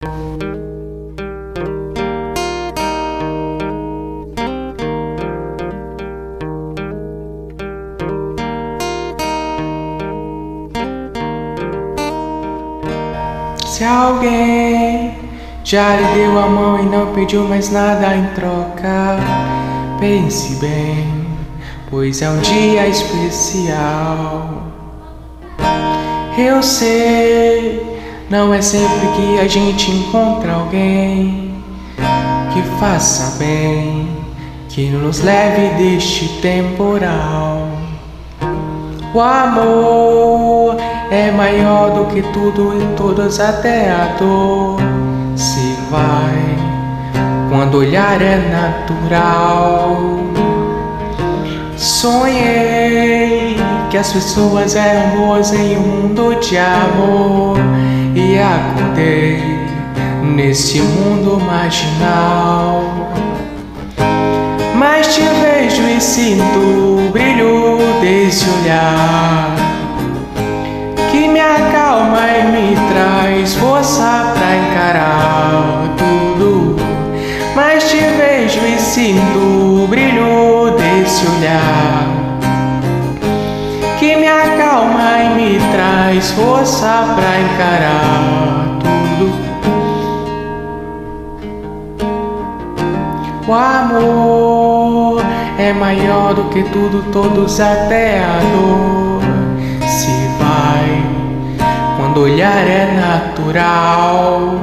Se alguém já lhe deu a mão e não pediu mais nada em troca, pense bem, pois é um dia especial. Eu sei, não é sempre que a gente encontra alguém que faça bem, que nos leve deste temporal. O amor é maior do que tudo e todos, até a dor se vai quando olhar é natural. Sonhei que as pessoas eram boas em um mundo de amor e acordei nesse mundo marginal. Mas te vejo e sinto o brilho desse olhar que me acalma e me traz força pra encarar tudo. Mas te vejo e sinto o brilho desse olhar que me acalma e me traz força pra encarar tudo. O amor é maior do que tudo, todos, até a dor se vai quando olhar é natural.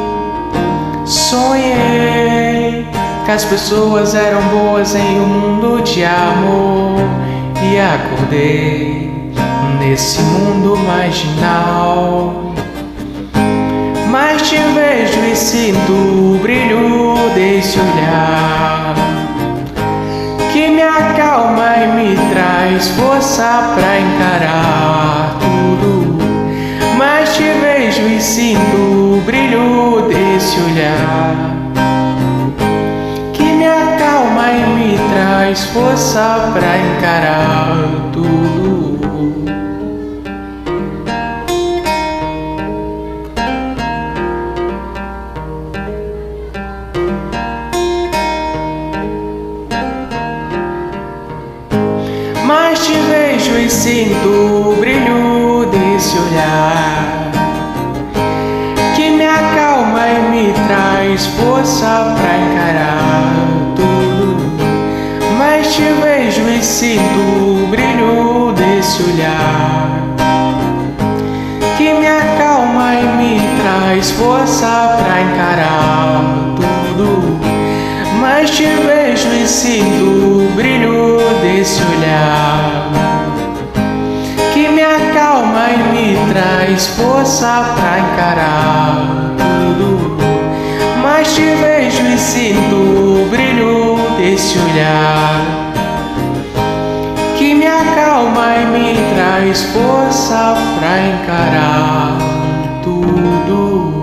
Sonhei que as pessoas eram boas em um mundo de amor e acordei nesse mundo marginal. Mas te vejo e sinto o brilho desse olhar que me acalma e me traz força pra encarar tudo. Mas te vejo e sinto o brilho desse olhar que me acalma e me traz força pra encarar tudo. Mas te vejo e sinto o brilho desse olhar que me acalma e me traz força pra encarar tudo. Mas te vejo e sinto o brilho desse olhar que me acalma e me traz força pra encarar tudo. Mas te vejo e sinto o brilho desse olhar que me acalma e me traz força pra encarar tudo. Mas te vejo e sinto o brilho desse olhar que me acalma e me traz força pra encarar tudo.